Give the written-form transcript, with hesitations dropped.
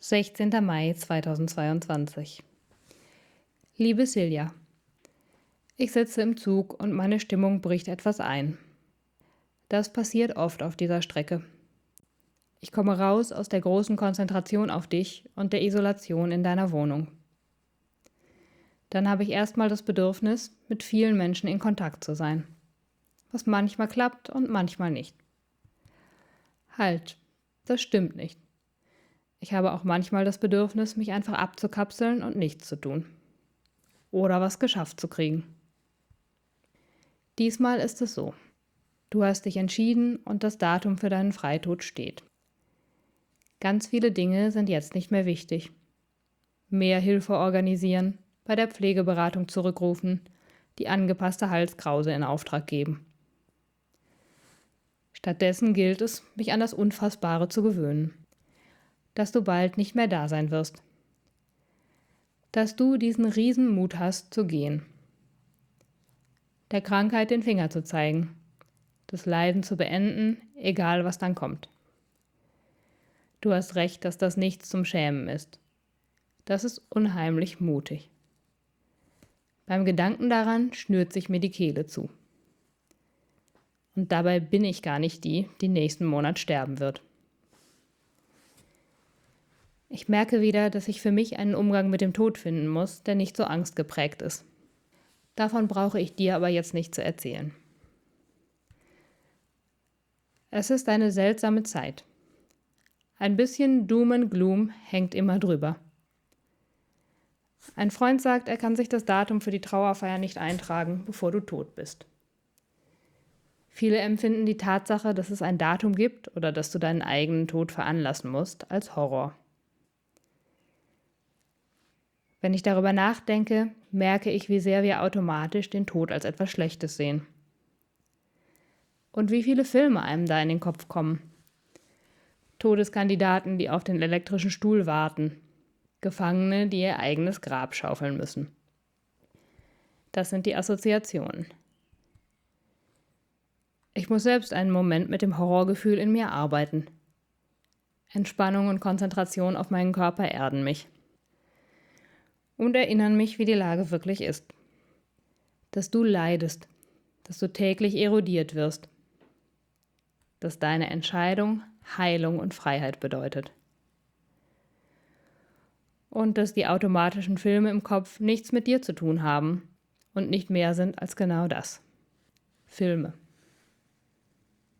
16. Mai 2022. Liebe Silja, ich sitze im Zug und meine Stimmung bricht etwas ein. Das passiert oft auf dieser Strecke. Ich komme raus aus der großen Konzentration auf dich und der Isolation in deiner Wohnung. Dann habe ich erstmal das Bedürfnis, mit vielen Menschen in Kontakt zu sein, was manchmal klappt und manchmal nicht. Halt, das stimmt nicht. Ich habe auch manchmal das Bedürfnis, mich einfach abzukapseln und nichts zu tun. Oder was geschafft zu kriegen. Diesmal ist es so. Du hast dich entschieden und das Datum für deinen Freitod steht. Ganz viele Dinge sind jetzt nicht mehr wichtig. Mehr Hilfe organisieren, bei der Pflegeberatung zurückrufen, die angepasste Halskrause in Auftrag geben. Stattdessen gilt es, mich an das Unfassbare zu gewöhnen. Dass du bald nicht mehr da sein wirst. Dass du diesen Riesenmut hast, zu gehen. Der Krankheit den Finger zu zeigen. Das Leiden zu beenden, egal was dann kommt. Du hast recht, dass das nichts zum Schämen ist. Das ist unheimlich mutig. Beim Gedanken daran schnürt sich mir die Kehle zu. Und dabei bin ich gar nicht die, die nächsten Monat sterben wird. Ich merke wieder, dass ich für mich einen Umgang mit dem Tod finden muss, der nicht so angstgeprägt ist. Davon brauche ich dir aber jetzt nicht zu erzählen. Es ist eine seltsame Zeit. Ein bisschen Doom and Gloom hängt immer drüber. Ein Freund sagt, er kann sich das Datum für die Trauerfeier nicht eintragen, bevor du tot bist. Viele empfinden die Tatsache, dass es ein Datum gibt oder dass du deinen eigenen Tod veranlassen musst, als Horror. Wenn ich darüber nachdenke, merke ich, wie sehr wir automatisch den Tod als etwas Schlechtes sehen. Und wie viele Filme einem da in den Kopf kommen. Todeskandidaten, die auf den elektrischen Stuhl warten. Gefangene, die ihr eigenes Grab schaufeln müssen. Das sind die Assoziationen. Ich muss selbst einen Moment mit dem Horrorgefühl in mir arbeiten. Entspannung und Konzentration auf meinen Körper erden mich. Und erinnern mich, wie die Lage wirklich ist. Dass du leidest, dass du täglich erodiert wirst. Dass deine Entscheidung Heilung und Freiheit bedeutet. Und dass die automatischen Filme im Kopf nichts mit dir zu tun haben und nicht mehr sind als genau das. Filme.